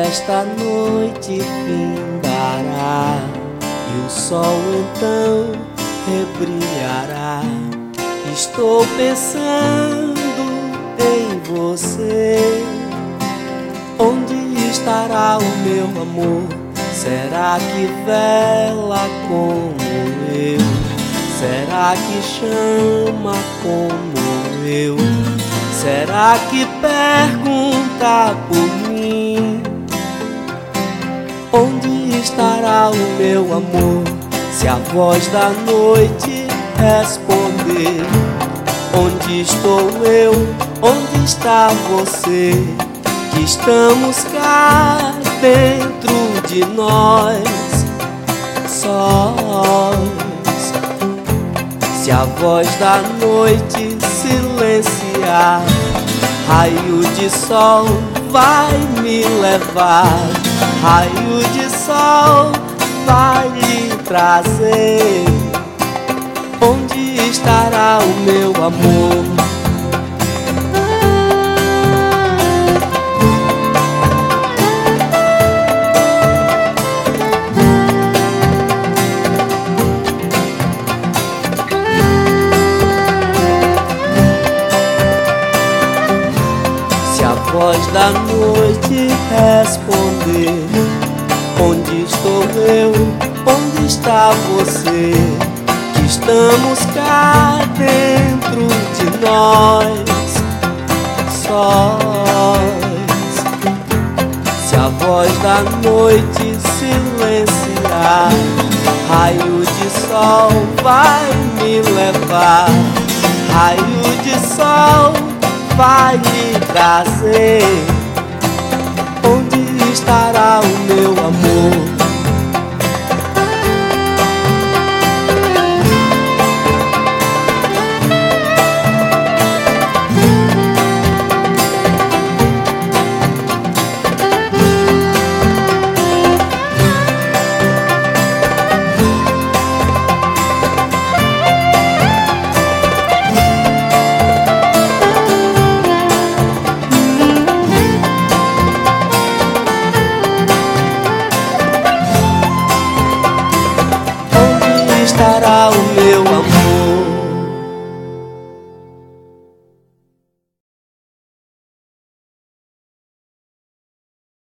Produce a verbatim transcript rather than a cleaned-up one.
esta noite findará e o sol então rebrilhará. Estou pensando em você. Onde estará o meu amor? Será que vela como eu? Será que chama como eu? Será que pergunta por mim? Onde estará o meu amor? Se a voz da noite responder: onde estou eu? Onde está você? Que estamos cá dentro de nós, sós. Se a voz da noite silenciar, raio de sol vai me levar, raio de sol vai lhe trazer. Onde estará o meu amor? A voz da noite responder: onde estou eu? Onde está você? Que estamos cá dentro de nós, sós. Se a voz da noite silenciar, raio de sol vai me levar, raio de sol vai lhe trazer.